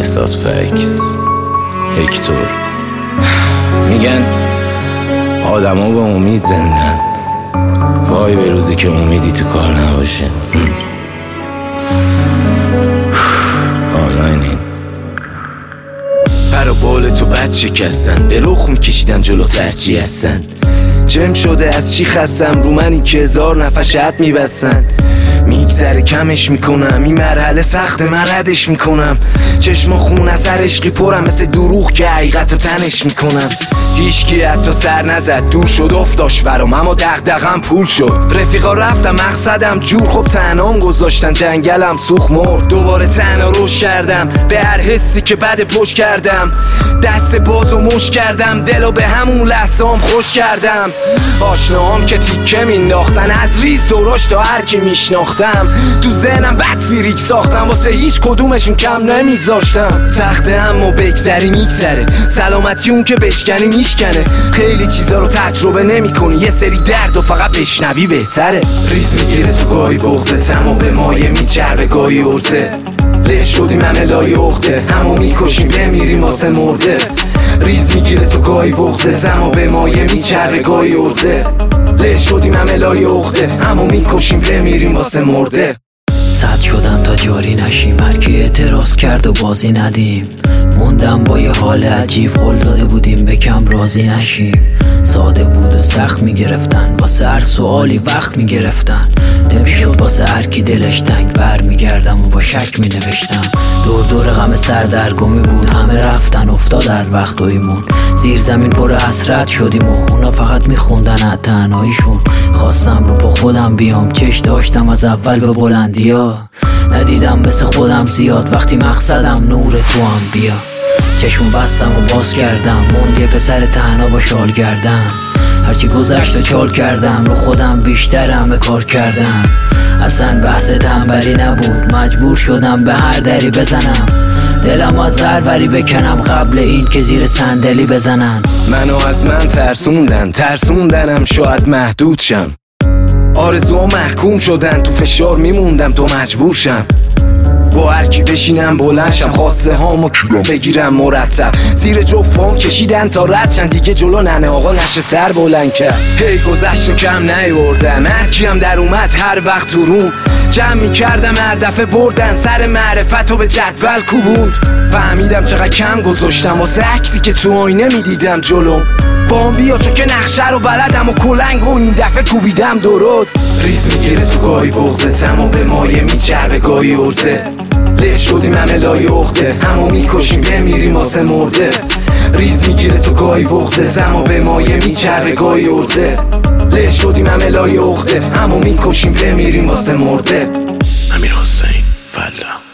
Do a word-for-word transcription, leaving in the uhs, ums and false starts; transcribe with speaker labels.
Speaker 1: بهزاد فکس هکتور. میگن آدم ها به امید زندن، وای به روزی که امیدی تو کار نباشه. آنلاینی پر و بال تو بد شکستن، به رخ میکشیدن جلو ترچی هستن. جم شده از چی خستم، رو منی که هزار نفر شد میبستن. میگذره کمش میکنم، این مرحله سخت من ردش میکنم. چشم خون از هر عشقی پرم، مثل دروغ که حقیقت رو تنش میکنم. هیچکی حتی سر نزد، دور شد افتاش برام، اما دغدغم پول شد. رفیقا رفتم مقصدم جور، خب تنهام گذاشتن جنگلم سوخ مرد. دوباره تنها روش کردم، به هر حسی که بد پشت کردم. دست بازو مش کردم، دلو به همون لحظه هم خوش کردم. آشناهام که تیکه مینداختن، از ریز دوراش تا هر کی میشناختم. تو ذهنم بد فریک ساختم، واسه هیچ کدومشون کم نمیذاشتم. سخته اما بگذری میگذره، سلامتی اون که بشکنی میشکنه. خیلی چیزا رو تجربه نمی کنی، یه سری درد و فقط بشنوی بهتره. ریز میگیره تو گاهی بغزتم و به مایه میچربه گاهی ارزه. له شدیم همه لای اخته، همو میکشیم بمیریم واسه مرده. ریز میگیره تو گاهی بغزتم و به مایه میچربه گاهی ارزه. له شدیم همه لای اخته، همو میکشیم بمیریم واسه مرده.
Speaker 2: صد شدم تا جاری نشیم، هر کی اعتراض کرد و بازی ندیم. موندم با یه حال عجیب، قول داده بودیم به کم راضی نشیم. ساده بود و سخت میگرفتن، واسه هر سوالی وقت میگرفتن. نمیشد واسه هر کی دلش تنگ، بر میگردم و با شک مینوشتم. دور دور غم سردرگمی بود، همه رفتن افتاد هر وقت و ایمون. زیر زمین پر حسرت شدیم و اونا فقط میخوندن از تنهاییشون. خواستم رو با خودم بیام، چش داشتم از اول به بلندی ها. ندیدم مثل خودم زیاد، وقتی مقصدم نور تو هم بیا. چشم بستم و باز کردم، موند یه پسر تنها با شال گردم. هرچی گذشت و چال کردم، رو خودم بیشترم به کار کردم. اصلا بحث تنبلی نبود، مجبور شدم به هر دری بزنم. دلم از هر وری بکنم قبل این که زیر صندلی بزنن.
Speaker 1: منو از من ترسوندن، ترسوندنم شاید محدود شم. آرزوها محکوم شدن، تو فشار میموندم تو مجبور شم. با هر کی بشینم بلندشم، خواسته هامو بگیرم مرتب. زیر جفام کشیدن تا ردشن، دیگه جلو ننه آقا نشه سر بلند کرد. هی گذشت و کم نیوردم، هر کیم در اومد هر وقت تو روم. جمع میکردم هر دفعه بردن، سر معرفت و به جدول کوبوند. فهمیدم چقدر کم گذاشتم واسه عکسی که تو آینه میدیدم جلوم. بام بیا چون که نقشه رو بلدم و کلنگ و این دفعه کوبیدم درست. ریز میگیره تو گاهی بغزتم و به مایه میچربه گاهی ارزه. له شدیم همه لای اخته، همو میکشیم بمیریم واسه مرده. ریز میگیره تو گاهی بغزتم و به مایه میچربه گاهی ارزه. له شدیم همه لای اخته، همو میکشیم بمیریم واسه مرده.
Speaker 3: امیر حسین فلا.